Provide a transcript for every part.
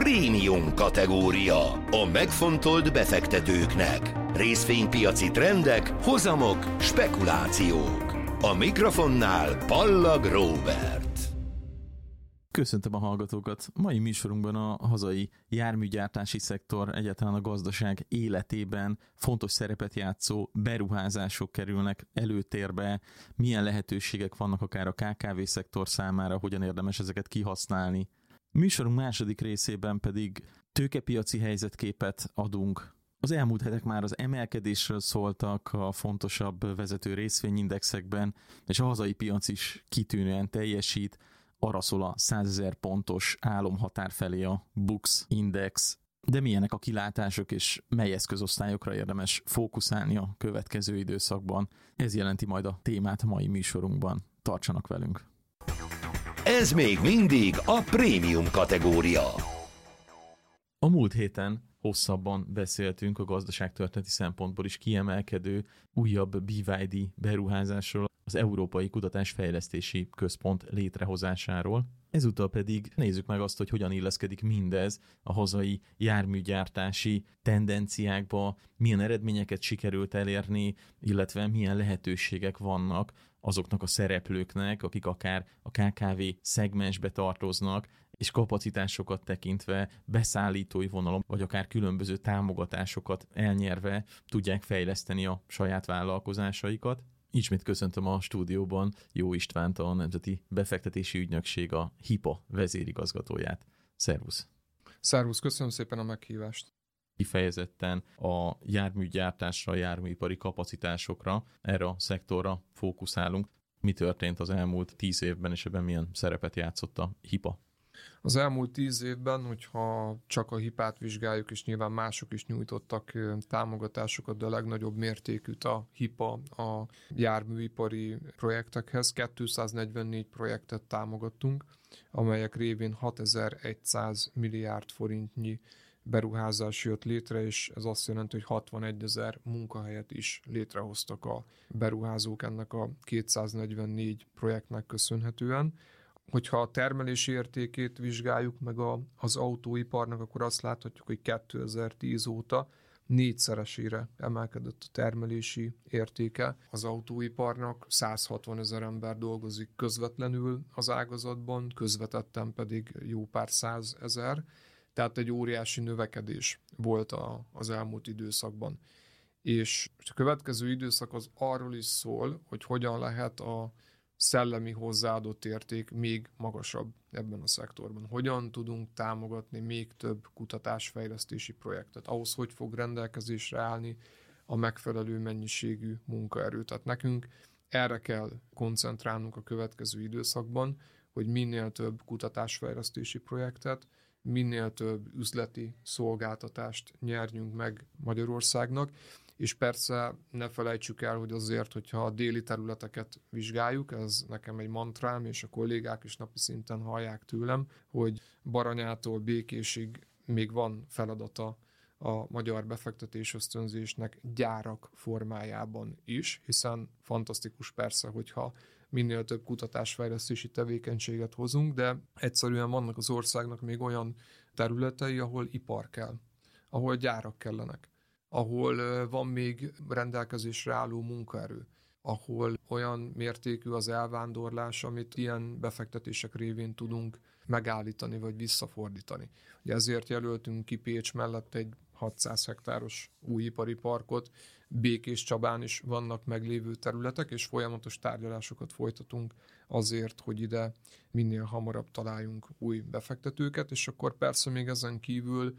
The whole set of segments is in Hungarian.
prémium kategória. A megfontolt befektetőknek. Részvénypiaci trendek, hozamok, spekulációk. A mikrofonnál Pallag Róbert. Köszöntöm a hallgatókat! Mai műsorunkban a hazai járműgyártási szektor, egyáltalán a gazdaság életében fontos szerepet játszó beruházások kerülnek előtérbe, milyen lehetőségek vannak akár a KKV-szektor számára, hogyan érdemes ezeket kihasználni. Műsorunk második részében pedig tőkepiaci helyzetképet adunk. Az elmúlt hetek már az emelkedésről szóltak a fontosabb vezető részvényindexekben, és a hazai piac is kitűnően teljesít. Arra szól a 100 000 pontos álomhatár felé a Bux Index. De milyenek a kilátások és mely eszközosztályokra érdemes fókuszálni a következő időszakban? Ez jelenti majd a témát a mai műsorunkban. Tartsanak velünk! Ez még mindig a prémium kategória. A múlt héten hosszabban beszéltünk a gazdaságtörténeti szempontból is kiemelkedő újabb BYD beruházásról, az Európai Kutatásfejlesztési Központ létrehozásáról. Ezúttal pedig nézzük meg azt, hogy hogyan illeszkedik mindez a hazai járműgyártási tendenciákba, milyen eredményeket sikerült elérni, illetve milyen lehetőségek vannak azoknak a szereplőknek, akik akár a KKV szegmensbe tartoznak, és kapacitásokat tekintve beszállítói vonalon, vagy akár különböző támogatásokat elnyerve tudják fejleszteni a saját vállalkozásaikat. Ismét köszöntöm a stúdióban Jó Istvánt, a Nemzeti Befektetési Ügynökség, a HIPA vezérigazgatóját. Szervusz! Szervusz, köszönöm szépen a meghívást! Kifejezetten a járműgyártásra, a járműipari kapacitásokra, erre a szektorra fókuszálunk. Mi történt az elmúlt 10 évben, és ebben milyen szerepet játszott a HIPA? Az elmúlt 10 évben, hogyha csak a HIPA-t vizsgáljuk, és nyilván mások is nyújtottak támogatásokat, de a legnagyobb mértékűt a HIPA a járműipari projektekhez. 244 projektet támogattunk, amelyek révén 6100 milliárd forintnyi beruházás jött létre, és ez azt jelenti, hogy 61 000 munkahelyet is létrehoztak a beruházók ennek a 244 projektnek köszönhetően. Hogyha a termelési értékét vizsgáljuk meg az autóiparnak, akkor azt láthatjuk, hogy 2010 óta 4-szeresére emelkedett a termelési értéke az autóiparnak. 160 000 ember dolgozik közvetlenül az ágazatban, közvetetten pedig jó pár 100 000. Tehát egy óriási növekedés volt az elmúlt időszakban. És a következő időszak az arról is szól, hogy hogyan lehet a szellemi hozzáadott érték még magasabb ebben a szektorban. Hogyan tudunk támogatni még több kutatásfejlesztési projektet? Ahhoz, hogy fog rendelkezésre állni a megfelelő mennyiségű munkaerő. Tehát nekünk erre kell koncentrálnunk a következő időszakban, hogy minél több kutatásfejlesztési projektet, minél több üzleti szolgáltatást nyerjünk meg Magyarországnak, és persze ne felejtsük el, hogy azért, hogyha a déli területeket vizsgáljuk, ez nekem egy mantrám, és a kollégák is napi szinten hallják tőlem, hogy Baranyától Békésig még van feladata a magyar befektetés ösztönzésnek gyárak formájában is, hiszen fantasztikus persze, hogyha minél több kutatásfejlesztési tevékenységet hozunk, de egyszerűen vannak az országnak még olyan területei, ahol ipar kell, ahol gyárak kellenek, ahol van még rendelkezésre álló munkaerő, ahol olyan mértékű az elvándorlás, amit ilyen befektetések révén tudunk megállítani vagy visszafordítani. Ugye ezért jelöltünk ki Pécs mellett egy 600 hektáros új ipari parkot, Békéscsabán is vannak meglévő területek, és folyamatos tárgyalásokat folytatunk azért, hogy ide minél hamarabb találjunk új befektetőket, és akkor persze még ezen kívül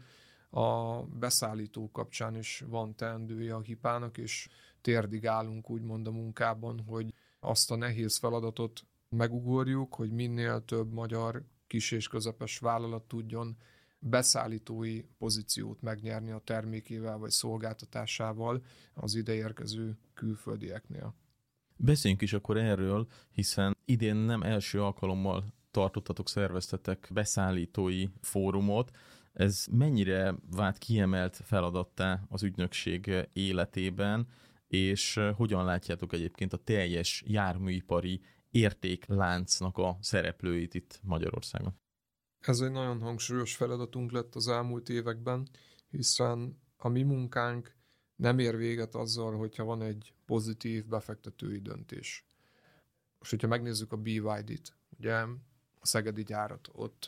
a beszállító kapcsán is van teendője a HIPA-nak, és térdig állunk úgymond a munkában, hogy azt a nehéz feladatot megugorjuk, hogy minél több magyar kis és közepes vállalat tudjon beszállítói pozíciót megnyerni a termékével vagy szolgáltatásával az ideérkező külföldieknél. Beszéljünk is akkor erről, hiszen idén nem első alkalommal tartottatok, szerveztetek beszállítói fórumot. Ez mennyire vált kiemelt feladattá az ügynökség életében, és hogyan látjátok egyébként a teljes járműipari értékláncnak a szereplőit itt Magyarországon? Ez egy nagyon hangsúlyos feladatunk lett az elmúlt években, hiszen a mi munkánk nem ér véget azzal, hogyha van egy pozitív befektetői döntés. Most, hogyha megnézzük a BYD-t, ugye a szegedi gyárat, ott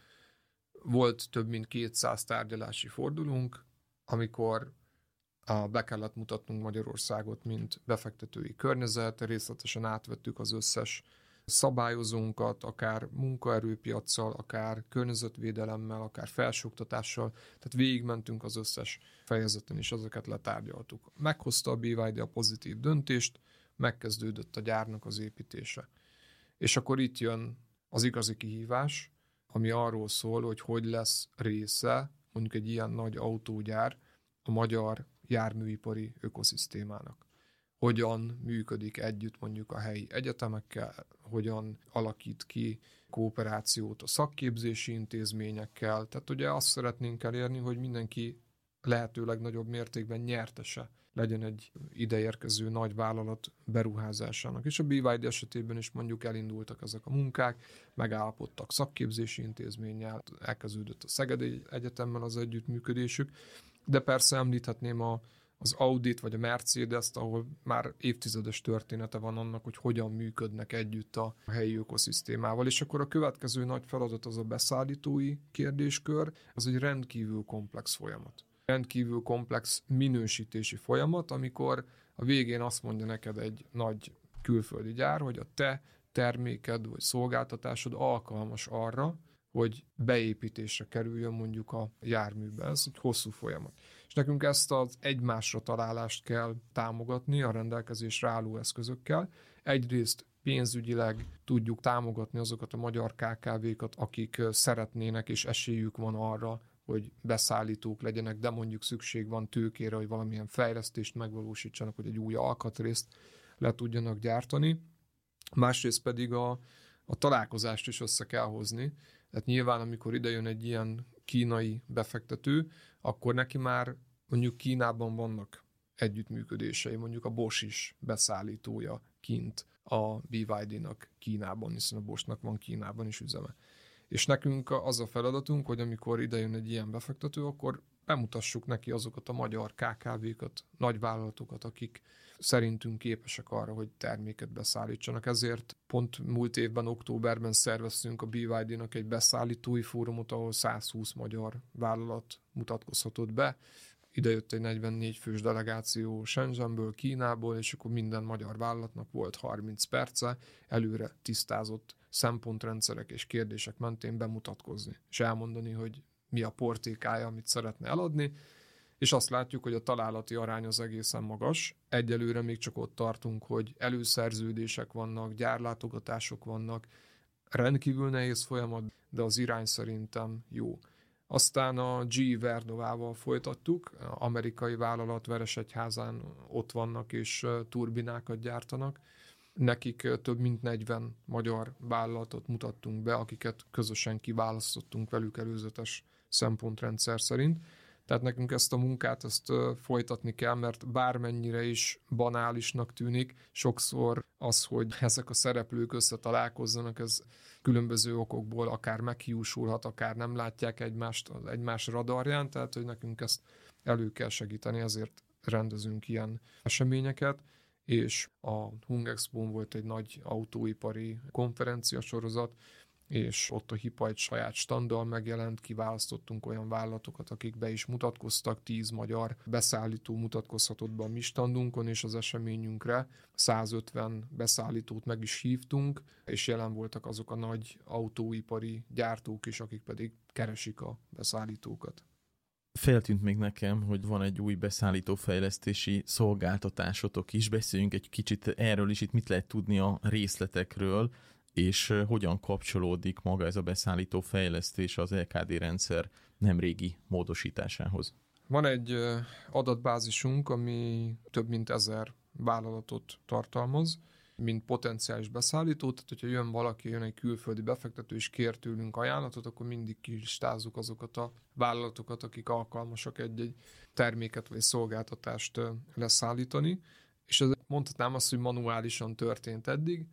volt több mint 200 tárgyalási fordulónk, amikor be kellett mutatnunk Magyarországot, mint befektetői környezet, részletesen átvettük az összes szabályozónkat, akár munkaerőpiaccal, akár környezetvédelemmel, akár felsőoktatással, tehát végigmentünk az összes fejezeten, és ezeket letárgyaltuk. Meghozta a BYD a pozitív döntést, megkezdődött a gyárnak az építése. És akkor itt jön az igazi kihívás, ami arról szól, hogy lesz része mondjuk egy ilyen nagy autógyár a magyar járműipari ökoszisztémának. Hogyan működik együtt mondjuk a helyi egyetemekkel, hogyan alakít ki kooperációt a szakképzési intézményekkel. Tehát ugye azt szeretnénk elérni, hogy mindenki lehetőleg nagyobb mértékben nyertese legyen egy ideérkező nagy vállalat beruházásának. És a BYD esetében is mondjuk elindultak ezek a munkák, megállapodtak szakképzési intézménnyel, elkezdődött a Szegedi Egyetemmel az együttműködésük, de persze említhetném az Audit vagy a Mercedes-t, ahol már évtizedes története van annak, hogy hogyan működnek együtt a helyi ökoszisztémával. És akkor a következő nagy feladat az a beszállítói kérdéskör, az egy rendkívül komplex folyamat. Rendkívül komplex minősítési folyamat, amikor a végén azt mondja neked egy nagy külföldi gyár, hogy a te terméked vagy szolgáltatásod alkalmas arra, hogy beépítésre kerüljön mondjuk a járműbe. Ez egy hosszú folyamat. És nekünk ezt az egymásra találást kell támogatni a rendelkezésre álló eszközökkel. Egyrészt pénzügyileg tudjuk támogatni azokat a magyar KKV-kat, akik szeretnének és esélyük van arra, hogy beszállítók legyenek, de mondjuk szükség van tőkére, hogy valamilyen fejlesztést megvalósítsanak, hogy egy új alkatrészt le tudjanak gyártani. Másrészt pedig a találkozást is össze kell hozni. Tehát nyilván, amikor idejön egy ilyen kínai befektető, akkor neki már mondjuk Kínában vannak együttműködései, mondjuk a Bosch is beszállítója kint a BYD-nak Kínában, hiszen a Boschnak van Kínában is üzeme. És nekünk az a feladatunk, hogy amikor idejön egy ilyen befektető, akkor bemutassuk neki azokat a magyar KKV-kat, nagyvállalatokat, akik szerintünk képesek arra, hogy terméket beszállítsanak. Ezért pont múlt évben, októberben szerveztünk a BYD-nak egy beszállítói fórumot, ahol 120 magyar vállalat mutatkozhatott be. Ide jött egy 44 fős delegáció Shenzhenből, Kínából, és akkor minden magyar vállalatnak volt 30 perce előre tisztázott szempontrendszerek és kérdések mentén bemutatkozni, és elmondani, hogy mi a portékája, amit szeretne eladni, és azt látjuk, hogy a találati arány az egészen magas. Egyelőre még csak ott tartunk, hogy előszerződések vannak, gyárlátogatások vannak, rendkívül nehéz folyamat, de az irány szerintem jó. Aztán a GE Vernovával folytattuk, amerikai vállalat Veresegyházán ott vannak és turbinákat gyártanak. Nekik több mint 40 magyar vállalatot mutattunk be, akiket közösen kiválasztottunk velük előzetes szempontrendszer szerint. Tehát nekünk ezt a munkát folytatni kell, mert bármennyire is banálisnak tűnik, sokszor az, hogy ezek a szereplők összetalálkozzanak, ez különböző okokból akár meghiúsulhat, akár nem látják egymást az egymás radarján, tehát hogy nekünk ezt elő kell segíteni, ezért rendezünk ilyen eseményeket, és a Hungexpo-n volt egy nagy autóipari konferenciasorozat, és ott a HIPA egy saját standal megjelent, kiválasztottunk olyan vállalatokat, akik be is mutatkoztak, 10 magyar beszállító mutatkozhatott be a mi standunkon, és az eseményünkre 150 beszállítót meg is hívtunk, és jelen voltak azok a nagy autóipari gyártók is, akik pedig keresik a beszállítókat. Feltűnt még nekem, hogy van egy új beszállítófejlesztési szolgáltatásotok is. Beszéljünk egy kicsit erről is, itt mit lehet tudni a részletekről, és hogyan kapcsolódik maga ez a beszállítófejlesztés az LKD rendszer nemrégi módosításához. Van egy adatbázisunk, ami több mint 1000 vállalatot tartalmaz, mint potenciális beszállító, tehát hogyha jön egy külföldi befektető és kér tőlünk ajánlatot, akkor mindig kilistázzuk azokat a vállalatokat, akik alkalmasak egy terméket vagy szolgáltatást leszállítani, és ez mondhatnám azt, hogy manuálisan történt eddig.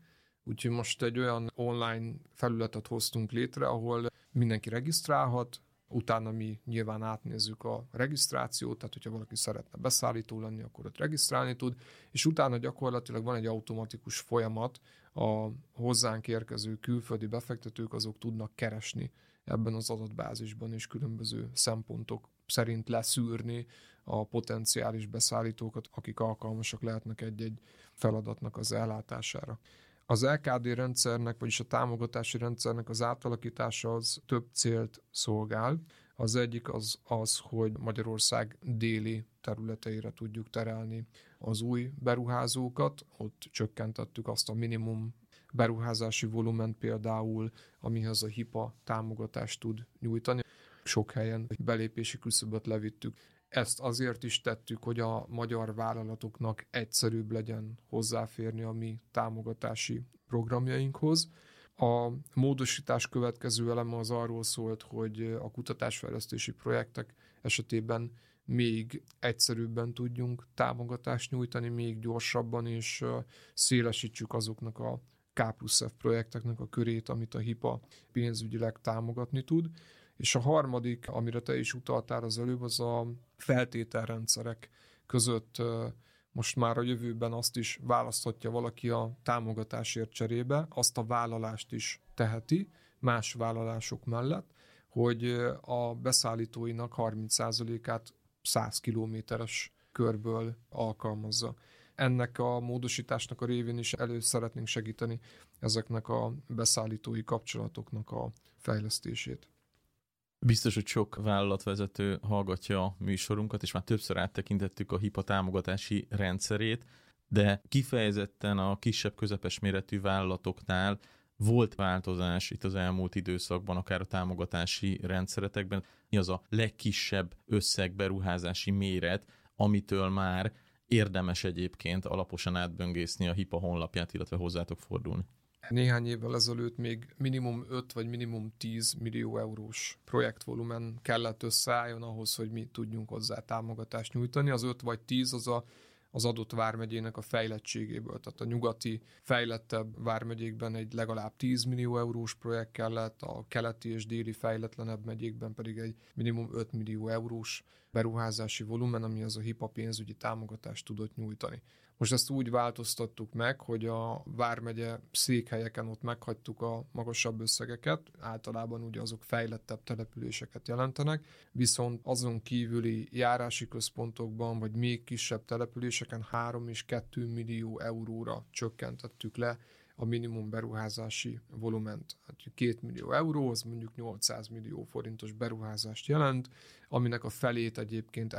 Úgyhogy most egy olyan online felületet hoztunk létre, ahol mindenki regisztrálhat, utána mi nyilván átnézzük a regisztrációt, tehát hogyha valaki szeretne beszállító lenni, akkor ott regisztrálni tud, és utána gyakorlatilag van egy automatikus folyamat, a hozzánk érkező külföldi befektetők azok tudnak keresni ebben az adatbázisban, és különböző szempontok szerint leszűrni a potenciális beszállítókat, akik alkalmasak lehetnek egy-egy feladatnak az ellátására. Az LKD rendszernek, vagyis a támogatási rendszernek az átalakítása az több célt szolgál. Az egyik az, hogy Magyarország déli területeire tudjuk terelni az új beruházókat. Ott csökkentettük azt a minimum beruházási volument például, amihez a HIPA támogatást tud nyújtani. Sok helyen belépési küszöböt levittük. Ezt azért is tettük, hogy a magyar vállalatoknak egyszerűbb legyen hozzáférni a mi támogatási programjainkhoz. A módosítás következő eleme az arról szólt, hogy a kutatásfejlesztési projektek esetében még egyszerűbben tudjunk támogatást nyújtani, még gyorsabban, és szélesítsük azoknak a K+F projekteknek a körét, amit a HIPA pénzügyileg támogatni tud. És a harmadik, amire te is utaltál az előbb, az a feltételrendszerek között most már a jövőben azt is választhatja valaki a támogatásért cserébe, azt a vállalást is teheti más vállalások mellett, hogy a beszállítóinak 30%-át 100 kilométeres körből alkalmazza. Ennek a módosításnak a révén is szeretnénk segíteni ezeknek a beszállítói kapcsolatoknak a fejlesztését. Biztos, hogy sok vállalatvezető hallgatja a műsorunkat, és már többször áttekintettük a HIPA támogatási rendszerét, de kifejezetten a kisebb, közepes méretű vállalatoknál volt változás itt az elmúlt időszakban, akár a támogatási rendszeretekben. Mi az a legkisebb összegberuházási méret, amitől már érdemes egyébként alaposan átböngészni a HIPA honlapját, illetve hozzátok fordulni? Néhány évvel ezelőtt még minimum 5 vagy minimum 10 millió eurós projektvolumen kellett összeálljon ahhoz, hogy mi tudjunk hozzá támogatást nyújtani. Az 5 vagy 10 az adott vármegyének a fejlettségéből. Tehát a nyugati, fejlettebb vármegyékben egy legalább 10 millió eurós projekt kellett, a keleti és déli fejletlenebb megyékben pedig egy minimum 5 millió eurós beruházási volumen, ami az a HIPA pénzügyi támogatást tudott nyújtani. Most ezt úgy változtattuk meg, hogy a vármegye székhelyeken ott meghagytuk a magasabb összegeket, általában ugye azok fejlettebb településeket jelentenek, viszont azon kívüli járási központokban, vagy még kisebb településeken 3 és 2 millió euróra csökkentettük le a minimum beruházási volument. 2 millió euró, az mondjuk 800 millió forintos beruházást jelent, aminek a felét egyébként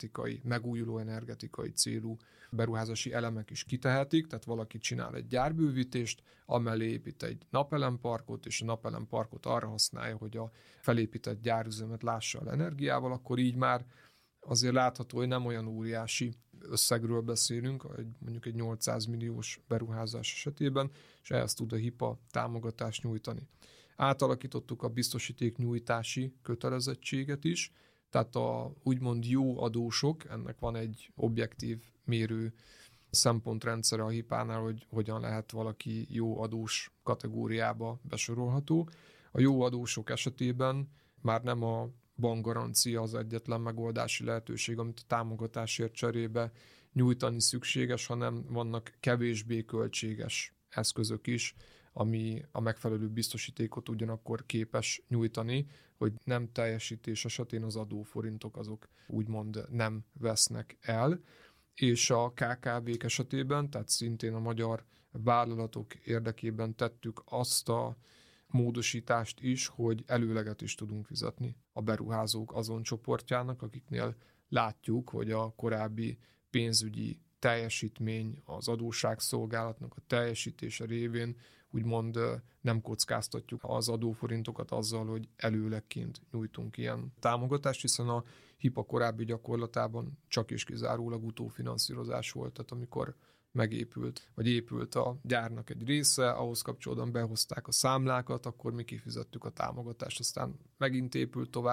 megújuló energetikai célú beruházási elemek is kitehetik, tehát valaki csinál egy gyárbővítést, amellé épít egy napelemparkot, és a napelemparkot arra használja, hogy a felépített gyárüzemet lássa el energiával, akkor így már azért látható, hogy nem olyan óriási összegről beszélünk, mondjuk egy 800 milliós beruházás esetében, és ehhez tud a HIPA támogatást nyújtani. Átalakítottuk a biztosítéknyújtási kötelezettséget is, tehát a úgymond jó adósok, ennek van egy objektív mérő szempontrendszere a HIPA-nál, hogy hogyan lehet valaki jó adós kategóriába besorolható. A jó adósok esetében már nem a bankgarancia az egyetlen megoldási lehetőség, amit a támogatásért cserébe nyújtani szükséges, hanem vannak kevésbé költséges eszközök is, ami a megfelelő biztosítékot ugyanakkor képes nyújtani, hogy nem teljesítés esetén az adóforintok azok úgymond nem vesznek el. És a KKV-k esetében, tehát szintén a magyar vállalatok érdekében tettük azt a módosítást is, hogy előleget is tudunk fizetni a beruházók azon csoportjának, akiknél látjuk, hogy a korábbi pénzügyi teljesítmény, az adósságszolgálatnak a teljesítése révén úgymond nem kockáztatjuk az adóforintokat azzal, hogy előlegként nyújtunk ilyen támogatást, hiszen a HIPA korábbi gyakorlatában csak és kizárólag utófinanszírozás volt, tehát amikor megépült, vagy épült a gyárnak egy része, ahhoz kapcsolódóan behozták a számlákat, akkor mi kifizettük a támogatást, aztán megint épült tovább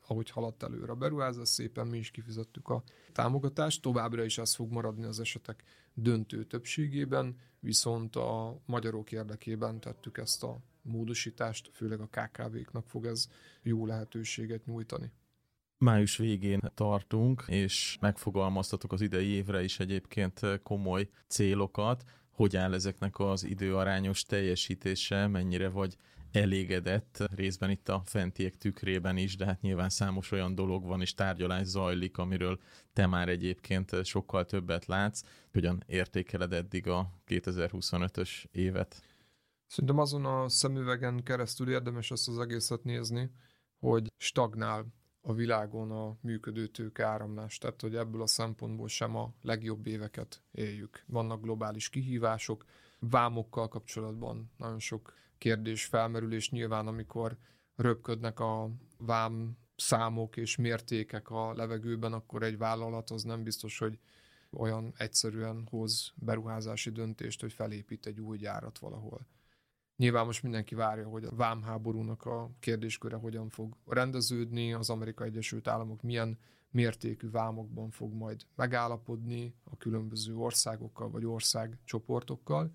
ahogy haladt előre a beruházás, szépen mi is kifizettük a támogatást. Továbbra is ez fog maradni az esetek döntő többségében, viszont a magyarok érdekében tettük ezt a módosítást, főleg a KKV-knak fog ez jó lehetőséget nyújtani. Május végén tartunk, és megfogalmaztatok az idei évre is egyébként komoly célokat. Hogy áll ezeknek az időarányos teljesítése, mennyire vagy elégedett, részben itt a fentiek tükrében is, de hát nyilván számos olyan dolog van és tárgyalás zajlik, amiről te már egyébként sokkal többet látsz. Hogyan értékeled eddig a 2025-ös évet? Szerintem azon a szemüvegen keresztül érdemes ezt az egészet nézni, hogy stagnál a világon a működő tőkeáramlás, tehát hogy ebből a szempontból sem a legjobb éveket éljük. Vannak globális kihívások, vámokkal kapcsolatban nagyon sok kérdés felmerül, és nyilván amikor röpködnek a vám számok és mértékek a levegőben, akkor egy vállalat az nem biztos, hogy olyan egyszerűen hoz beruházási döntést, hogy felépít egy új gyárat valahol. Nyilván most mindenki várja, hogy a vámháborúnak a kérdésköre hogyan fog rendeződni, az Amerikai Egyesült Államok milyen mértékű vámokban fog majd megállapodni a különböző országokkal vagy országcsoportokkal.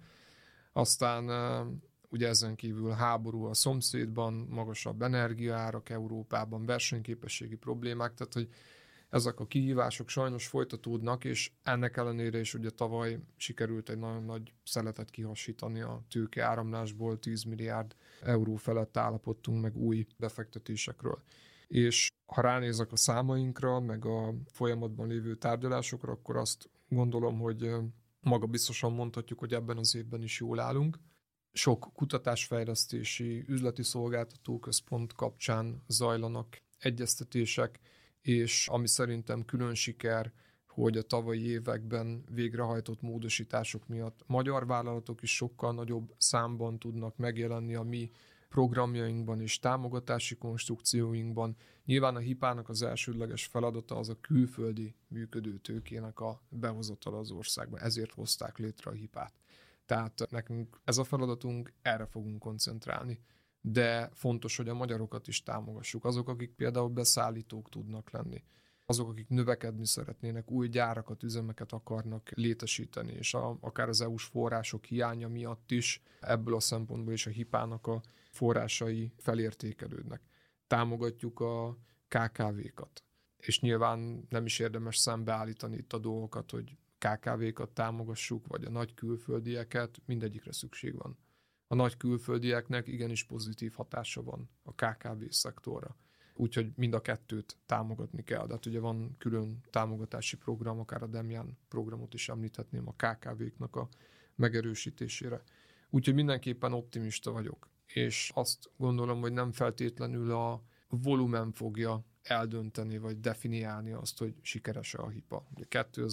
Aztán ugye ezen kívül háború a szomszédban, magasabb energiaárak Európában, versenyképességi problémák, tehát hogy ezek a kihívások sajnos folytatódnak, és ennek ellenére is ugye tavaly sikerült egy nagyon nagy szeletet kihasítani a tőkeáramlásból, 10 milliárd euró felett állapodtunk meg új befektetésekről. És ha ránézek a számainkra, meg a folyamatban lévő tárgyalásokra, akkor azt gondolom, hogy magabiztosan mondhatjuk, hogy ebben az évben is jól állunk. Sok kutatásfejlesztési, üzleti szolgáltatóközpont kapcsán zajlanak egyeztetések, és ami szerintem külön siker, hogy a tavalyi években végrehajtott módosítások miatt magyar vállalatok is sokkal nagyobb számban tudnak megjelenni a mi programjainkban és támogatási konstrukcióinkban. Nyilván a HIPA-nak az elsődleges feladata az a külföldi működő tőkének a behozatala az országba. Ezért hozták létre a HIPA-t. Tehát nekünk ez a feladatunk, erre fogunk koncentrálni. De fontos, hogy a magyarokat is támogassuk. Azok, akik például beszállítók tudnak lenni. Azok, akik növekedni szeretnének, új gyárakat, üzemeket akarnak létesíteni, és akár az EU-s források hiánya miatt is ebből a szempontból is a HIPA-nak a forrásai felértékelődnek. Támogatjuk a KKV-kat. És nyilván nem is érdemes szembeállítani itt a dolgokat, hogy KKV-kat támogassuk, vagy a nagy külföldieket, mindegyikre szükség van. A nagy külföldieknek igenis pozitív hatása van a KKV szektorra. Úgyhogy mind a kettőt támogatni kell. De hát ugye van külön támogatási program, akár a Demján programot is említhetném a KKV-knak a megerősítésére. Úgyhogy mindenképpen optimista vagyok. És azt gondolom, hogy nem feltétlenül a volumen fogja eldönteni, vagy definiálni azt, hogy sikeres-e a HIPA. Ugye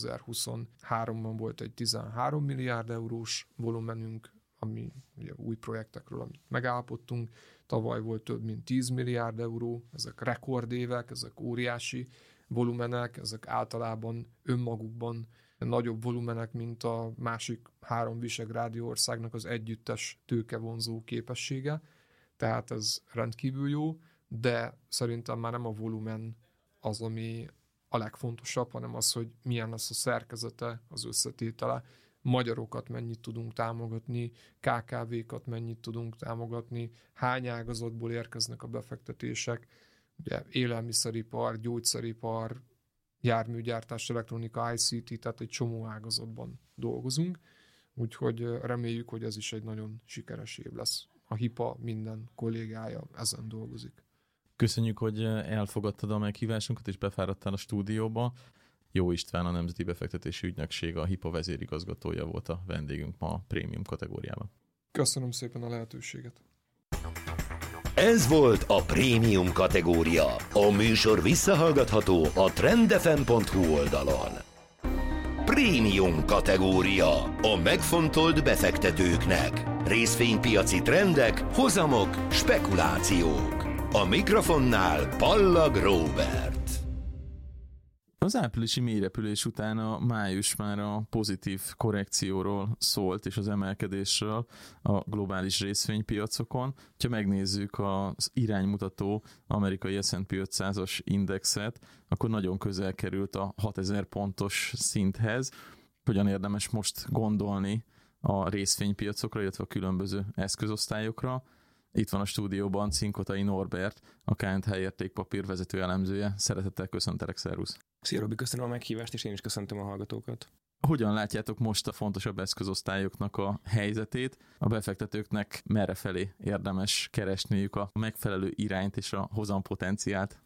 2023-ban volt egy 13 milliárd eurós volumenünk, ami ugye új projektekről, amit megállapodtunk. Tavaly volt több mint 10 milliárd euró, ezek rekordévek, ezek óriási volumenek, ezek általában önmagukban nagyobb volumenek, mint a másik 3 visegrádi országnak az együttes tőkevonzó képessége. Tehát ez rendkívül jó, de szerintem már nem a volumen az, ami a legfontosabb, hanem az, hogy milyen lesz a szerkezete, az összetétele, magyarokat mennyit tudunk támogatni, KKV-kat mennyit tudunk támogatni, hány ágazatból érkeznek a befektetések, ugye élelmiszeripar, gyógyszeripar, járműgyártás, elektronika, ICT, tehát egy csomó ágazatban dolgozunk, úgyhogy reméljük, hogy ez is egy nagyon sikeres év lesz. A HIPA minden kollégája ezen dolgozik. Köszönjük, hogy elfogadtad a meghívásunkat és befáradtál a stúdióba. Jó István, a Nemzeti Befektetési Ügynökség, a HIPA vezérigazgatója volt a vendégünk ma a prémium kategóriában. Köszönöm szépen a lehetőséget. Ez volt a prémium kategória. A műsor visszahallgatható a trendfm.hu oldalon. Prémium kategória. A megfontolt befektetőknek. Részvénypiaci trendek, hozamok, spekulációk. A mikrofonnál Pallag Róbert. Az áprilisi mélyrepülés után a május már a pozitív korrekcióról szólt, és az emelkedésről a globális részvénypiacokon. Ha megnézzük az iránymutató amerikai S&P 500-as indexet, akkor nagyon közel került a 6000 pontos szinthez. Hogyan érdemes most gondolni a részvénypiacokra, illetve a különböző eszközosztályokra? Itt van a stúdióban Cinkotai Norbert, a KNTH értékpapír vezető elemzője. Szeretettel köszöntelek, szervusz! Szia Robi, köszönöm a meghívást, és én is köszöntöm a hallgatókat. Hogyan látjátok most a fontosabb eszközosztályoknak a helyzetét? A befektetőknek merrefelé érdemes keresniük a megfelelő irányt és a hozampotenciált?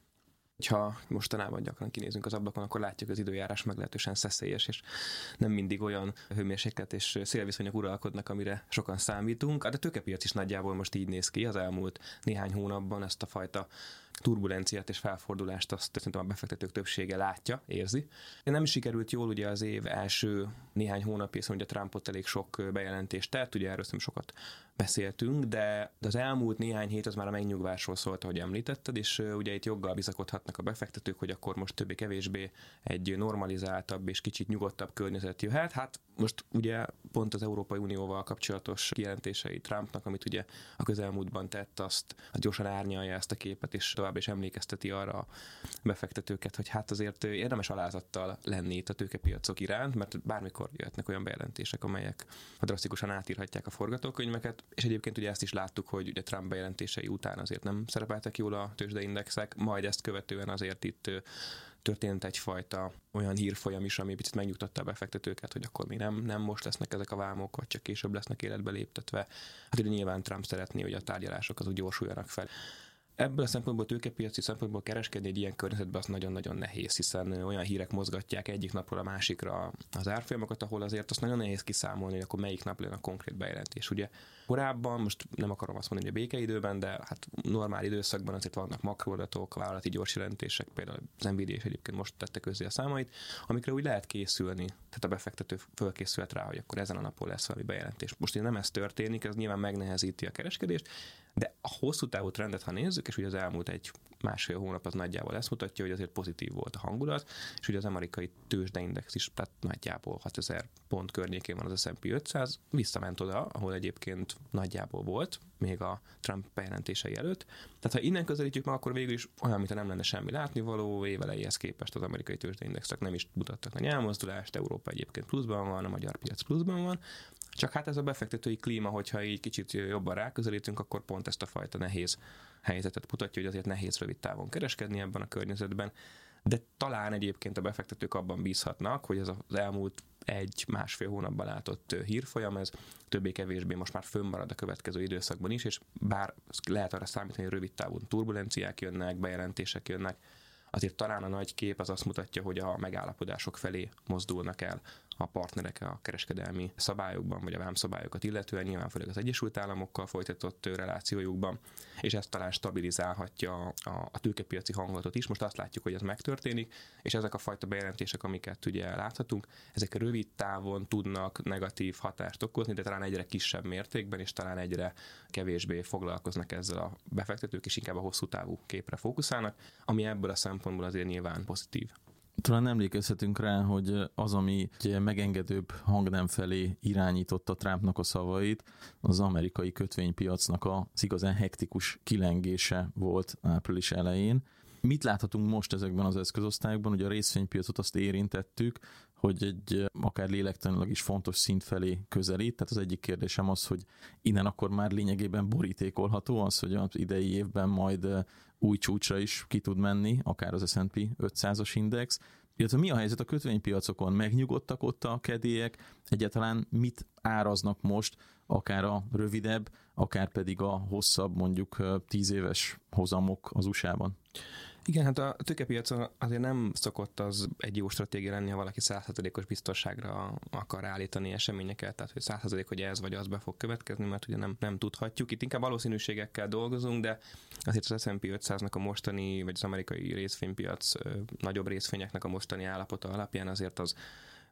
Ha mostanában gyakran kinézünk az ablakon, akkor látjuk, az időjárás meglehetősen szeszélyes, és nem mindig olyan hőmérséklet és szélviszonyok uralkodnak, amire sokan számítunk. A tőkepiac is nagyjából most így néz ki. Az elmúlt néhány hónapban ezt a fajta turbulenciát és felfordulást azt szerintem a befektetők többsége látja, érzi. Nem is sikerült jól ugye az év első néhány hónapja, hiszen ugye Trump ott elég sok bejelentést tett, ugye erről sokat beszéltünk, de az elmúlt néhány hét az már a megnyugvásról szólt, ahogy említetted, és ugye itt joggal bizakodhatnak a befektetők, hogy akkor most többé-kevésbé egy normalizáltabb és kicsit nyugodtabb környezet jöhet. Hát most ugye pont az Európai Unióval kapcsolatos kijelentései Trumpnak, amit ugye a közelmúltban tett, azt gyorsan árnyalja ezt a képet, és tovább is emlékezteti arra a befektetőket, hogy hát azért érdemes alázattal lenni itt a tőkepiacok iránt, mert bármikor jöhetnek olyan bejelentések, amelyek drasztikusan átírhatják a forgatókönyveket, és egyébként ugye ezt is láttuk, hogy ugye Trump bejelentései után azért nem szerepeltek jól a tőzsdeindexek, majd ezt követően azért itt történt egyfajta olyan hírfolyam is, ami picit megnyugtatta a befektetőket, hogy akkor még nem most lesznek ezek a vámok, vagy csak később lesznek életbe léptetve. Hát ugye nyilván Trump szeretné, hogy a tárgyalások azok gyorsuljanak fel. Ebből a szempontból, tőkepiaci szempontból kereskedni egy ilyen környezetben az nagyon-nagyon nehéz, hiszen olyan hírek mozgatják egyik napról a másikra az árfolyamokat, ahol azért azt nagyon nehéz kiszámolni, hogy akkor melyik nap lenne a konkrét bejelentés. Ugye korábban, most nem akarom azt mondani, hogy a békeidőben, de hát normál időszakban azért vannak makroadatok, vállalati gyors jelentések, például az Nvidia is egyébként most tette közzé a számait, amikre úgy lehet készülni, tehát a befektető fölkészülhet rá, hogy akkor ezen a napon lesz valami bejelentés. Most nem ez történik, ez nyilván megnehezíti a kereskedést, de a hosszú távú trendet, ha nézzük, és ugye az elmúlt másfél hónap az nagyjából ezt mutatja, hogy azért pozitív volt a hangulat, és ugye az amerikai tőzsdeindex is, tehát nagyjából 6000 pont környékén van az S&P 500, visszament oda, ahol egyébként nagyjából volt, még a Trump bejelentései előtt. Tehát ha innen közelítjük meg, akkor végül is olyan, mintha nem lenne semmi látnivaló, évelejéhez képest az amerikai tőzsdeindexek nem is mutattak nagy elmozdulást, Európa egyébként pluszban van, a magyar piac pluszban van. Csak hát ez a befektetői klíma, hogyha így kicsit jobban ráközelítünk, akkor pont ezt a fajta nehéz helyzetet mutatja, hogy azért nehéz rövid távon kereskedni ebben a környezetben, de talán egyébként a befektetők abban bízhatnak, hogy ez az elmúlt másfél hónapban látott hírfolyam, ez többé-kevésbé most már fönnmarad a következő időszakban is, és bár lehet arra számítani, hogy rövid távon turbulenciák jönnek, bejelentések jönnek, azért talán a nagy kép az azt mutatja, hogy a megállapodások felé mozdulnak el a partnerek a kereskedelmi szabályokban, vagy a vámszabályokat illetően, nyilván főleg az Egyesült Államokkal folytatott relációjukban, és ez talán stabilizálhatja a tőkepiaci hangulatot is. Most azt látjuk, hogy ez megtörténik, és ezek a fajta bejelentések, amiket ugye láthatunk, ezek rövid távon tudnak negatív hatást okozni, de talán egyre kisebb mértékben, és talán egyre kevésbé foglalkoznak ezzel a befektetők, és inkább a hosszú távú képre fókuszálnak, ami ebből a szempontból azért nyilván pozitív. Talán emlékezhetünk rá, hogy az, ami egy megengedőbb hangnem felé irányította Trumpnak a szavait, az amerikai kötvénypiacnak az igazán hektikus kilengése volt április elején. Mit láthatunk most ezekben az eszközosztályokban? Ugye a részvénypiacot azt érintettük, hogy egy akár lélektanilag is fontos szint felé közelít. Tehát az egyik kérdésem az, hogy innen akkor már lényegében borítékolható az, hogy az idei évben majd új csúcsra is ki tud menni, akár az S&P 500-as index. Illetve mi a helyzet a kötvénypiacokon? Megnyugodtak ott a kedélyek? Egyáltalán mit áraznak most, akár a rövidebb, akár pedig a hosszabb, mondjuk 10 éves hozamok az USA-ban? Igen, hát a tőkepiacon azért nem szokott az egy jó stratégia lenni, ha valaki 100%-os biztonságra akar állítani eseményeket, tehát hogy 100% hogy ez vagy az be fog következni, mert ugye nem tudhatjuk. Itt inkább valószínűségekkel dolgozunk, de azért az S&P 500-nak a mostani, vagy az amerikai részvénypiac nagyobb részvényeknek a mostani állapota alapján azért az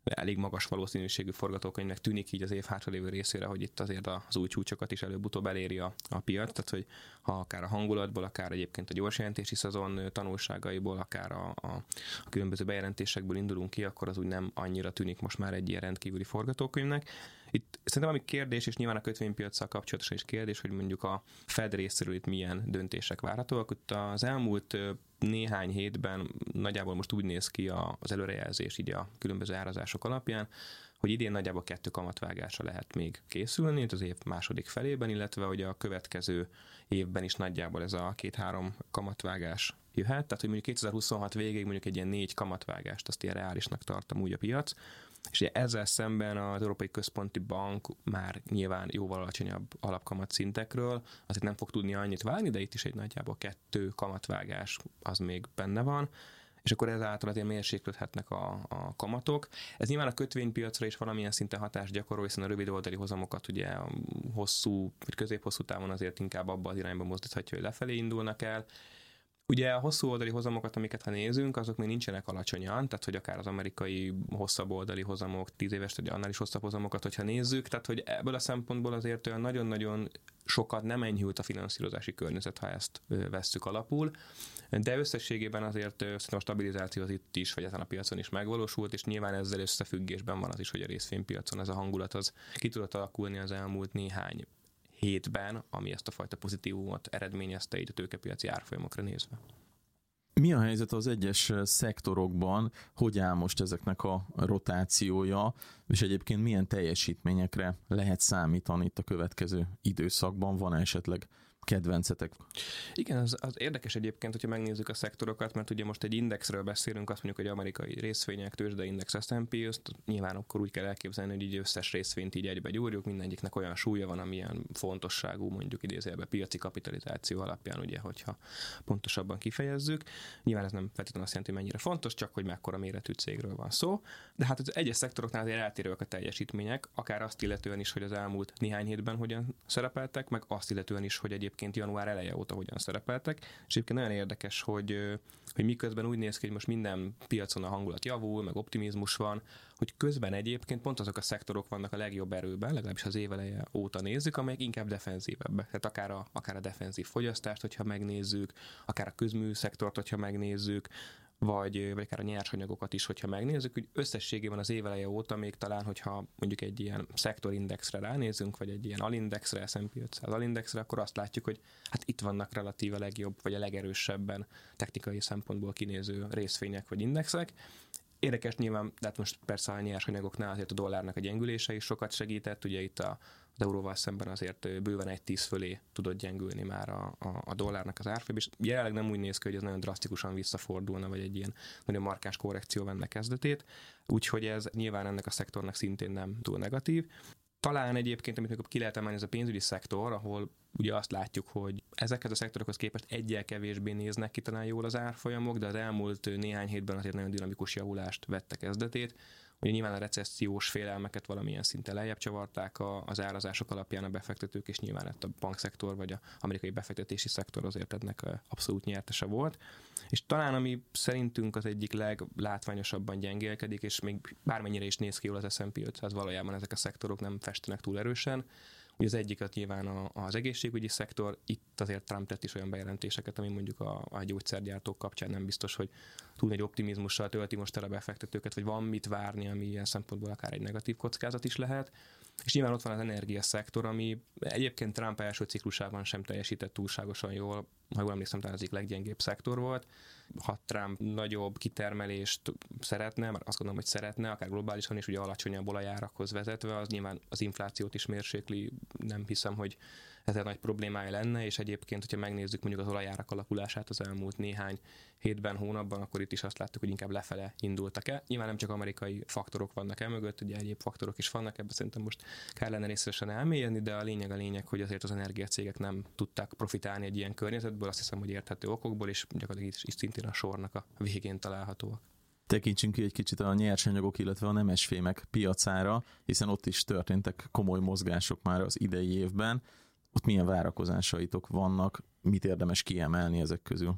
elég magas valószínűségű forgatókönyvnek tűnik így az év hátralévő részére, hogy itt azért az új csúcsokat is előbb-utóbb eléri a piac, tehát hogy ha akár a hangulatból, akár egyébként a gyorsjelentési szezon tanulságaiból, akár a különböző bejelentésekből indulunk ki, akkor az úgy nem annyira tűnik most már egy ilyen rendkívüli forgatókönyvnek. Itt szerintem ami kérdés, és nyilván a kötvénypiacsal kapcsolatosan is kérdés, hogy mondjuk a Fed részéről itt milyen döntések várhatóak. Itt az elmúlt néhány hétben nagyjából most úgy néz ki az előrejelzés így a különböző árazások alapján, hogy idén nagyjából 2 kamatvágásra lehet még készülni, az év második felében, illetve hogy a következő évben is nagyjából ez a 2-3 kamatvágás jöhet, tehát hogy mondjuk 2026 végéig mondjuk egy ilyen 4 kamatvágást, azt ilyen reálisnak tartom úgy a piac, és ugye ezzel szemben az Európai Központi Bank már nyilván jóval alacsonyabb alapkamat szintekről, azért nem fog tudni annyit vágni, de itt is egy nagyjából 2 kamatvágás az még benne van, és akkor ezáltal azért mérséklődhetnek a kamatok. Ez nyilván a kötvénypiacra is valamilyen szinten hatást gyakorol, hiszen a rövid oldali hozamokat ugye hosszú, vagy közép-hosszú távon azért inkább abba az irányba mozdíthatja, hogy lefelé indulnak el. Ugye a hosszú oldali hozamokat, amiket ha nézünk, azok még nincsenek alacsonyan, tehát hogy akár az amerikai hosszabb oldali hozamok, 10 éves, vagy annál is hosszabb hozamokat, hogyha nézzük, tehát hogy ebből a szempontból azért olyan nagyon-nagyon sokat nem enyhült a finanszírozási környezet, ha ezt vesszük alapul, de összességében azért szerintem a stabilizáció az itt is, vagy ezen a piacon is megvalósult, és nyilván ezzel összefüggésben van az is, hogy a részvénypiacon ez a hangulat az ki tudott alakulni az elmúlt néhány hétben, ami ezt a fajta pozitívumot eredményezte így a tőkepiaci árfolyamokra nézve. Mi a helyzet az egyes szektorokban, hogy áll most ezeknek a rotációja, és egyébként milyen teljesítményekre lehet számítani itt a következő időszakban? Van esetleg kedvencetek? Igen, az érdekes egyébként, hogyha megnézzük a szektorokat, mert ugye most egy indexről beszélünk, azt mondjuk, hogy amerikai részvények, tőzsdeindex, S&P, nyilván akkor úgy kell elképzelni, hogy így összes részvényt így egybe gyúrjuk, mindegyiknek olyan súlya van, amilyen fontosságú, mondjuk idézőjelben piaci kapitalizáció alapján, ugye, hogyha pontosabban kifejezzük. Nyilván ez nem feltétlenül azt jelenti, hogy mennyire fontos, csak hogy mekkora méretű cégről van szó. De hát az egyes szektoroknál azért eltérőek a teljesítmények, akár azt illetően is, hogy az elmúlt néhány hétben hogyan szerepeltek, meg azt illetően is, hogy egyébként január eleje óta hogyan szerepeltek. És egyébként nagyon érdekes, hogy miközben úgy néz ki, hogy most minden piacon a hangulat javul, meg optimizmus van, hogy közben egyébként pont azok a szektorok vannak a legjobb erőben, legalábbis az éveleje óta nézzük, amelyek inkább defenzívebbek. Tehát akár a defenzív fogyasztást, hogyha megnézzük, akár a közműszektort, hogyha megnézzük, vagy akár a nyersanyagokat is, hogyha megnézzük, hogy összességében az éveleje óta még talán, hogyha mondjuk egy ilyen szektorindexre ránézünk, vagy egy ilyen alindexre, S&P 500 alindexre, akkor azt látjuk, hogy hát itt vannak relatíve a legjobb, vagy a legerősebben technikai szempontból kinéző részvények vagy indexek. Érdekes nyilván, de hát most persze a nyersanyagoknál azért a dollárnak a gyengülése is sokat segített, ugye itt az euróval szemben azért bőven 1.10 fölé tudott gyengülni már a dollárnak az árfolyam, és jelenleg nem úgy néz ki, hogy ez nagyon drasztikusan visszafordulna, vagy egy ilyen nagyon markáns korrekció venne kezdetét, úgyhogy ez nyilván ennek a szektornak szintén nem túl negatív. Talán egyébként, amit még ki lehet emelni, ez a pénzügyi szektor, ahol ugye azt látjuk, hogy ezekhez a szektorokhoz képest egyel kevésbé néznek ki talán jól az árfolyamok, de az elmúlt néhány hétben azért nagyon dinamikus javulást vette kezdetét. Ugye nyilván a recessziós félelmeket valamilyen szinten lejjebb csavarták az árazások alapján a befektetők, és nyilván a bankszektor vagy az amerikai befektetési szektor azért ennek abszolút nyertese volt. És talán ami szerintünk az egyik leglátványosabban gyengélkedik, és még bármennyire is néz ki jól az S&P 500, valójában ezek a szektorok nem festenek túl erősen. Ugye az egyiket nyilván az egészségügyi szektor, itt azért Trump tett is olyan bejelentéseket, ami mondjuk a gyógyszergyártók kapcsán nem biztos, hogy túl nagy optimizmussal tölti most el a befektetőket, vagy van mit várni, ami ilyen szempontból akár egy negatív kockázat is lehet. És nyilván ott van az energiaszektor, ami egyébként Trump első ciklusában sem teljesített túlságosan jól, ha jól emlékszem, talán az egyik leggyengébb szektor volt. Ha Trump nagyobb kitermelést szeretne, mert azt gondolom, hogy szeretne, akár globálisan is, ugye alacsonyabb olajárakhoz vezetve, az nyilván az inflációt is mérsékli, nem hiszem, hogy ez egy nagy problémája lenne, és egyébként, hogyha megnézzük mondjuk az olajárak alakulását az elmúlt néhány hétben, hónapban, akkor itt is azt láttuk, hogy inkább lefele indultak el. Nyilván nem csak amerikai faktorok vannak mögött, ugye egyéb faktorok is vannak, ebben szerintem most kellene részletesen elmélyedni, de a lényeg, hogy azért az energiacégek nem tudták profitálni egy ilyen környezetből, azt hiszem, hogy érthető okokból, és gyakorlatilag is szintén a sornak a végén találhatóak. Tekintsünk ki egy kicsit a nyersanyagok, illetve a nemesfémek piacára, hiszen ott is történtek komoly mozgások már az idei évben. Ott milyen várakozásaitok vannak, mit érdemes kiemelni ezek közül?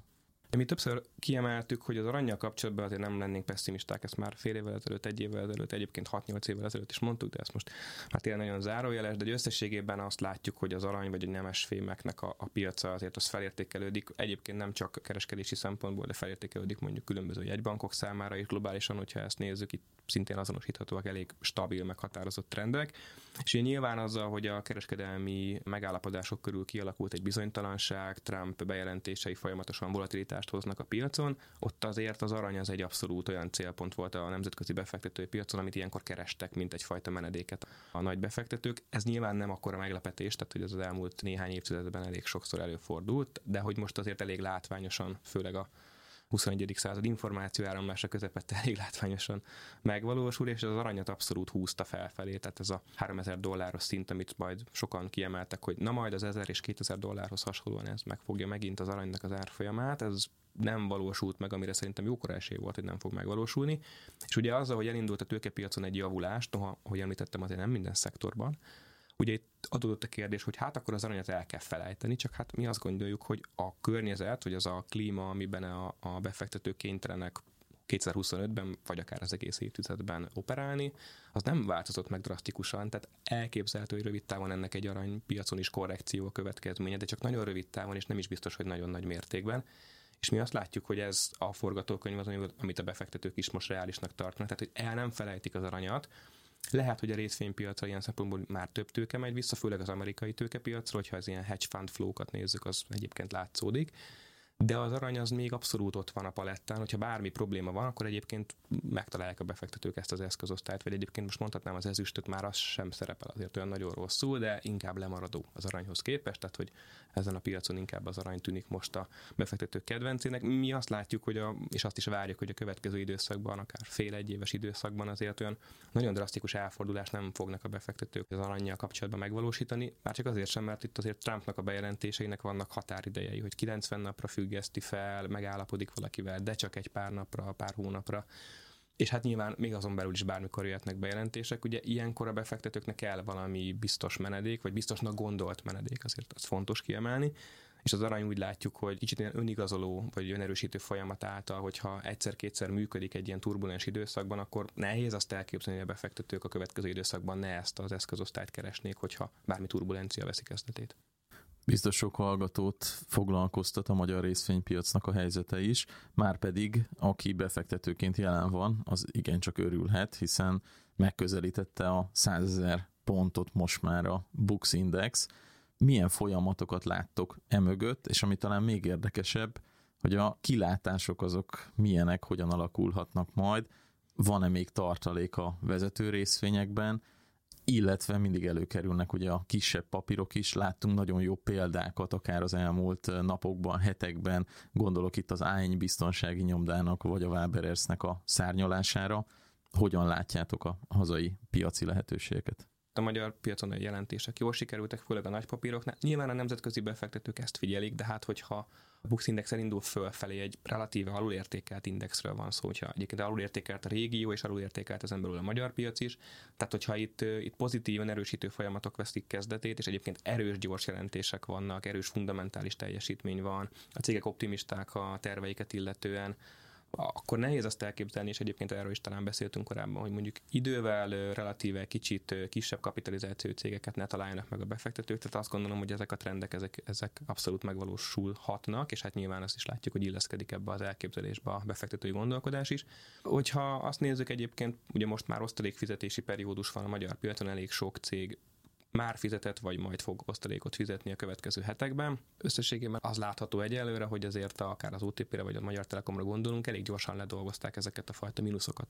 Mi többször kiemeltük, hogy az arannyal kapcsolatban azért nem lennénk pessimisták, ezt már fél évvel ezelőtt, egy évvel ezelőtt, egyébként 6-8 évvel ezelőtt is mondtuk, de ezt most már tényleg nagyon zárójeles, de összességében azt látjuk, hogy az arany vagy a nemesfémeknek a piaca azért az felértékelődik. Egyébként nem csak kereskedési szempontból, de felértékelődik mondjuk különböző jegybankok számára is globálisan, hogyha ezt nézzük, itt szintén azonosíthatóak elég stabil, meghatározott trendek. És nyilván azzal, hogy a kereskedelmi megállapodások körül kialakult egy bizonytalanság, Trump bejelentései folyamatosan volatilitást hoznak a piacon, ott azért az arany az egy abszolút olyan célpont volt a nemzetközi befektetői piacon, amit ilyenkor kerestek, mint egyfajta menedéket a nagy befektetők. Ez nyilván nem akkora meglepetés, tehát hogy az elmúlt néhány évtizedben elég sokszor előfordult, de hogy most azért elég látványosan, főleg a 21. század információáramlása közepette elég látványosan megvalósul, és az aranyat abszolút húzta felfelé, tehát ez a $3000 szint, amit majd sokan kiemeltek, hogy na majd az $1000 és $2000 hasonlóan ez megfogja megint az aranynak az árfolyamát, ez nem valósult meg, amire szerintem jókora esély volt, hogy nem fog megvalósulni. És ugye azzal, hogy elindult a tőkepiacon egy javulás, noha, ahogy említettem, azért nem minden szektorban, ugye itt adódott a kérdés, hogy hát akkor az aranyat el kell felejteni, csak hát mi azt gondoljuk, hogy a környezet, hogy az a klíma, amiben a befektetők kénytelenek 2025-ben, vagy akár az egész évtizedben operálni, az nem változott meg drasztikusan, tehát elképzelhető, hogy rövid távon ennek egy aranypiacon is korrekció a következménye, de csak nagyon rövid távon, és nem is biztos, hogy nagyon nagy mértékben. És mi azt látjuk, hogy ez a forgatókönyv az, amit a befektetők is most reálisnak tartanak, tehát hogy el nem felejtik az aranyat. Lehet, hogy a részvénypiacra ilyen szempontból már több tőke megy vissza, főleg az amerikai tőkepiacra, hogyha az ilyen hedge fund flow-kat nézzük, az egyébként látszódik. De az arany az még abszolút ott van a palettán, hogyha bármi probléma van, akkor egyébként megtalálják a befektetők ezt az eszközosztályt, vagy egyébként most mondhatnám az ezüstöt, már az sem szerepel azért olyan nagyon rosszul, de inkább lemaradó az aranyhoz képest, tehát hogy ezen a piacon inkább az arany tűnik most a befektetők kedvencének. Mi azt látjuk, hogy és azt is várjuk, hogy a következő időszakban, akár fél-egy éves időszakban azért olyan nagyon drasztikus elfordulást nem fognak a befektetők az arannyal kapcsolatban megvalósítani, már csak azért sem, mert itt azért Trumpnak a bejelentéseinek vannak határidejei, hogy 90 napra függeszti fel, megállapodik valakivel, de csak egy pár napra, pár hónapra. És hát nyilván még azon belül is bármikor jöhetnek bejelentések. Ugye ilyenkor a befektetőknek kell valami biztos menedék, vagy biztosnak gondolt menedék, azért az fontos kiemelni. És az arany úgy látjuk, hogy kicsit ilyen önigazoló, vagy önerősítő folyamat által, hogyha egyszer-kétszer működik egy ilyen turbulens időszakban, akkor nehéz azt elképzelni, hogy a befektetők a következő időszakban ne ezt az eszközosztályt keresnék, hogyha bármi turbulencia veszi kezdetét. Biztos sok hallgatót foglalkoztat a magyar részvénypiacnak a helyzete is, márpedig aki befektetőként jelen van, az igencsak örülhet, hiszen megközelítette a 100 000 pontot most már a Bux Index. Milyen folyamatokat láttok emögött, és ami talán még érdekesebb, hogy a kilátások azok milyenek, hogyan alakulhatnak majd, van-e még tartalék a vezető részvényekben, illetve mindig előkerülnek ugye a kisebb papírok is, láttunk nagyon jó példákat, akár az elmúlt napokban, hetekben, gondolok itt az A1 biztonsági nyomdának, vagy a Waberers-nek a szárnyalására. Hogyan látjátok a hazai piaci lehetőségeket? A magyar piacon a jelentések jól sikerültek, főleg a nagy papíroknál. Nyilván a nemzetközi befektetők ezt figyelik, de hát hogyha a Bux Index elindul fölfelé, egy relatíve alulértékelt indexről van szó, hogyha egyébként alulértékelt a régió, és alulértékelt ezen belül a magyar piac is. Tehát, hogyha itt pozitívan erősítő folyamatok veszik kezdetét, és egyébként erős gyors jelentések vannak, erős fundamentális teljesítmény van, a cégek optimisták a terveiket illetően, akkor nehéz azt elképzelni, és egyébként erről is talán beszéltünk korábban, hogy mondjuk idővel relatíve kicsit kisebb kapitalizációi cégeket ne találjanak meg a befektetők, tehát azt gondolom, hogy ezek a trendek, ezek abszolút megvalósulhatnak, és hát nyilván azt is látjuk, hogy illeszkedik ebbe az elképzelésbe a befektetői gondolkodás is. Hogyha azt nézzük egyébként, ugye most már osztalékfizetési periódus van a magyar piacon, elég sok cég már fizetett, vagy majd fog osztalékot fizetni a következő hetekben. Összességében az látható egyelőre, hogy azért akár az OTP-re vagy a Magyar Telekomra gondolunk, elég gyorsan ledolgozták ezeket a fajta mínuszokat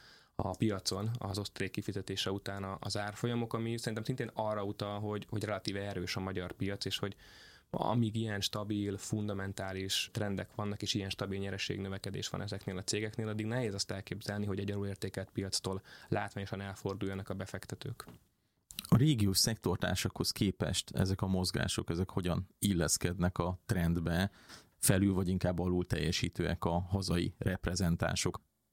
a piacon az osztalék kifizetése után az árfolyamok, ami szerintem szintén arra utal, hogy relatíve erős a magyar piac, és hogy amíg ilyen stabil, fundamentális trendek vannak, és ilyen stabil nyereségnövekedés van ezeknél a cégeknél, addig nehéz azt elképzelni, hogy egy alulértékelt piactól látványosan elforduljanak a befektetők. A régiós szektortársakhoz képest ezek a mozgások, ezek hogyan illeszkednek a trendbe, felül vagy inkább alul teljesítőek a hazai reprezentánsok?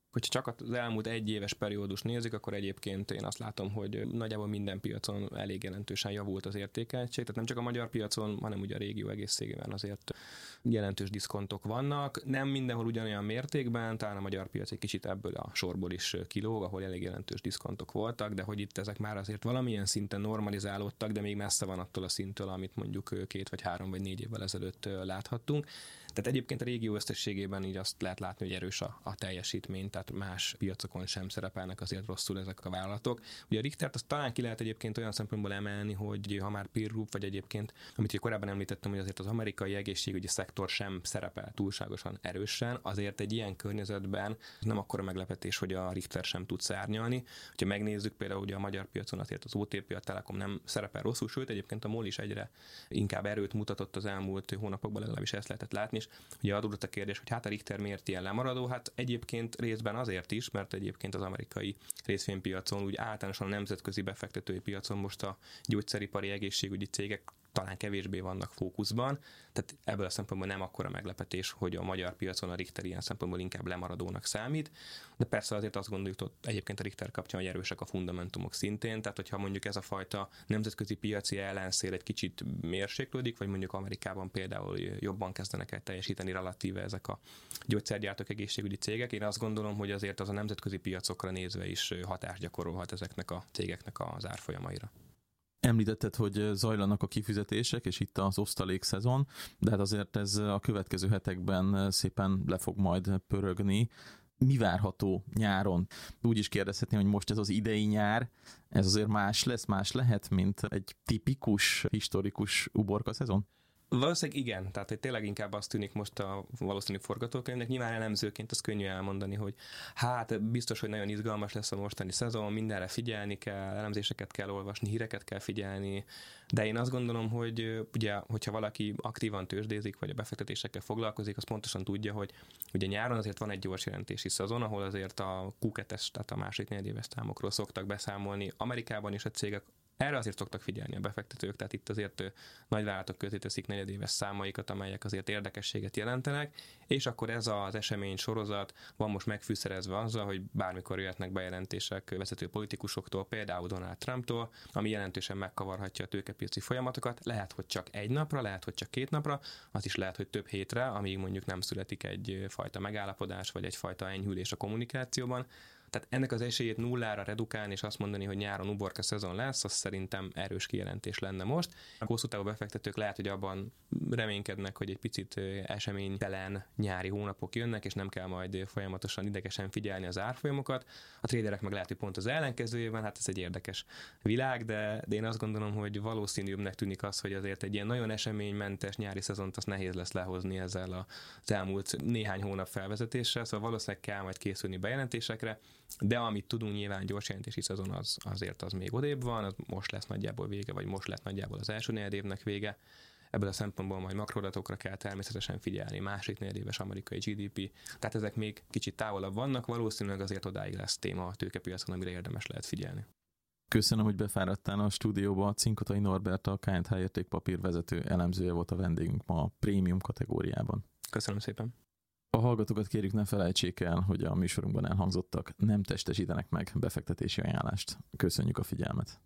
Hogyha csak az elmúlt egy éves periódus nézik, akkor egyébként én azt látom, hogy nagyjából minden piacon elég jelentősen javult az értékeltség, tehát nem csak a magyar piacon, hanem ugye a régió egészségében azért jelentős diszkontok vannak. Nem mindenhol ugyanolyan mértékben, talán a magyar piac egy kicsit ebből a sorból is kilóg, ahol elég jelentős diszkontok voltak, de hogy itt ezek már azért valamilyen szinten normalizálódtak, de még messze van attól a szinttől, amit mondjuk 2 vagy 3 vagy 4 évvel ezelőtt láthattunk. Tehát egyébként a régió összességében így azt lehet látni, hogy erős a teljesítmény, tehát más piacokon sem szerepelnek azért rosszul ezek a vállalatok. Ugye a Richtert azt talán ki lehet egyébként olyan szempontból emelni, hogy ha már peer group, vagy egyébként, amit korábban említettem, hogy azért az amerikai egészségügyi szektor sem szerepel túlságosan erősen, azért egy ilyen környezetben nem akkora meglepetés, hogy a Richter sem tud szárnyalni. Ha megnézzük például ugye a magyar piacon azért az OTP, a Telekom nem szerepel rosszul, sőt egyébként a MOL is egyre inkább erőt mutatott az elmúlt hónapokban, legalábbis ezt lehetett látni. És ugye adódott a kérdés, hogy hát a Richter miért ilyen lemaradó? Hát egyébként részben azért is, mert egyébként az amerikai részvénypiacon, úgy általánosan a nemzetközi befektetői piacon most a gyógyszeripari egészségügyi cégek talán kevésbé vannak fókuszban, tehát ebből a szempontból nem akkora meglepetés, hogy a magyar piacon a Richter ilyen szempontból inkább lemaradónak számít, de persze azért azt gondoljuk, hogy egyébként a Richter kapcsán, hogy erősek a fundamentumok szintén, tehát hogyha mondjuk ez a fajta nemzetközi piaci ellenszél egy kicsit mérséklődik, vagy mondjuk Amerikában például jobban kezdenek el teljesíteni relatíve ezek a gyógyszergyártók, egészségügyi cégek, én azt gondolom, hogy azért az a nemzetközi piacokra nézve is hatást gyakorolhat ezeknek a cégeknek az árfolyamaira. Említetted, hogy zajlanak a kifizetések, és itt az osztalék szezon, de hát azért ez a következő hetekben szépen le fog majd pörögni. Mi várható nyáron? Úgy is kérdezhetném, hogy most ez az idei nyár, ez azért más lehet, mint egy tipikus, historikus uborka szezon? Valószínűleg igen, tehát hogy tényleg inkább azt tűnik most a valószínű forgatókönyvnek. Nyilván elemzőként az könnyű elmondani, hogy hát biztos, hogy nagyon izgalmas lesz a mostani szezon, mindenre figyelni kell, elemzéseket kell olvasni, híreket kell figyelni, de én azt gondolom, hogy ugye, hogyha valaki aktívan tőzsdézik, vagy a befektetésekkel foglalkozik, az pontosan tudja, hogy ugye nyáron azért van egy gyors jelentési szezon, ahol azért a Q2-es, tehát a második negyedéves számokról szoktak beszámolni. Amerikában is a cégek erre azért szoktak figyelni a befektetők, tehát itt azért nagyvállalatok közé teszik negyedéves számaikat, amelyek azért érdekességet jelentenek, és akkor ez az esemény sorozat van most megfűszerezve azzal, hogy bármikor jöhetnek bejelentések vezető politikusoktól, például Donald Trumptól, ami jelentősen megkavarhatja a tőkepiaci folyamatokat. Lehet, hogy csak egy napra, lehet, hogy csak 2 napra, az is lehet, hogy több hétre, amíg mondjuk nem születik egyfajta megállapodás, vagy egyfajta enyhülés a kommunikációban. Tehát ennek az esélyét nullára redukálni, és azt mondani, hogy nyáron uborka szezon lesz, az szerintem erős kijelentés lenne most. A hosszú távú befektetők lehet, hogy abban reménykednek, hogy egy picit eseménytelen nyári hónapok jönnek, és nem kell majd folyamatosan idegesen figyelni az árfolyamokat. A tréderek meg lehet, hogy pont az ellenkezőjében, hát ez egy érdekes világ, de én azt gondolom, hogy valószínűbbnek tűnik az, hogy azért egy ilyen nagyon eseménymentes nyári szezont azt nehéz lesz lehozni ezzel az elmúlt néhány hónap felvezetéssel, szóval valószínűleg kell majd készülni bejelentésekre. De amit tudunk, nyilván gyors jelentési szezon azért az még odébb van, az most lesz nagyjából vége, vagy most lett nagyjából az első negyedévnek vége. Ebből a szempontból majd makroadatokra kell természetesen figyelni, második negyedéves amerikai GDP. Tehát ezek még kicsit távolabb vannak, valószínűleg azért odáig lesz téma a tőkepiacon, amire érdemes lehet figyelni. Köszönöm, hogy befáradtál a stúdióba. Cinkotai Norbert, a KNH értékpapír vezető elemzője volt a vendégünk ma a prémium kategóriában. Köszönöm szépen. A hallgatókat kérjük, ne felejtsék el, hogy a műsorunkban elhangzottak nem testesítenek meg befektetési ajánlást. Köszönjük a figyelmet!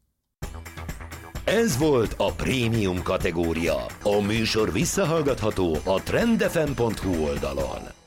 Ez volt a prémium kategória. A műsor visszahallgatható a trendfm.hu oldalon.